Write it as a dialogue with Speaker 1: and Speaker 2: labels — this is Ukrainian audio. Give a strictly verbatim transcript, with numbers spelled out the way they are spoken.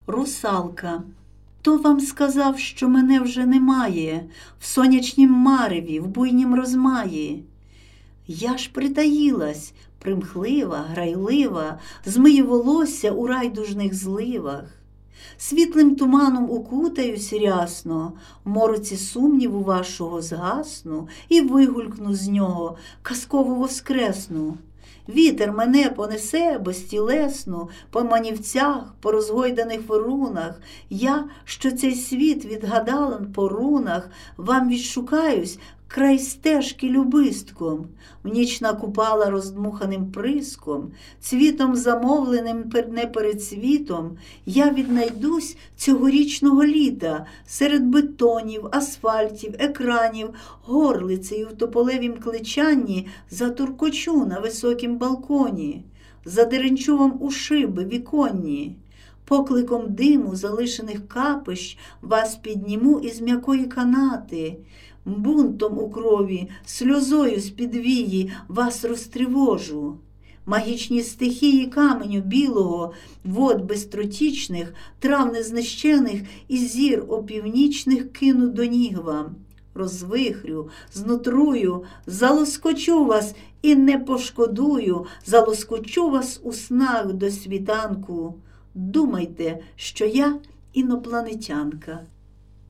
Speaker 1: Русалка. Хто вам сказав, що мене вже немає в сонячнім мареві, в буйнім розмаї? Я ж притаїлась, примхлива, грайлива, змию волосся у райдужних зливах. Світлим туманом укутаюсь рясно, в мороці сумніву вашого згасну і вигулькну з нього, казково воскресну. Вітер мене понесе безтілесну, по манівцях, по розгойданих ворунах. Я, що цей світ відгадала по рунах, вам відшукаюсь край стежки любистком. В ніч накупала роздмуханим приском, цвітом замовленим не перед світом, я віднайдусь цьогорічного літа серед бетонів, асфальтів, екранів, горлицею в тополевім кличанні затуркочу на високім балконі, задеренчу вам у шиби віконні. Покликом диму залишених капищ вас підніму із м'якої канати, бунтом у крові, сльозою з-під вії вас розтривожу. Магічні стихії каменю білого, вод безтротічних, трав незнищених і зір опівнічних кину до ніг вам. Розвихрю, знутрую, залоскочу вас і не пошкодую, залоскочу вас у снах до світанку. Думайте, що я інопланетянка.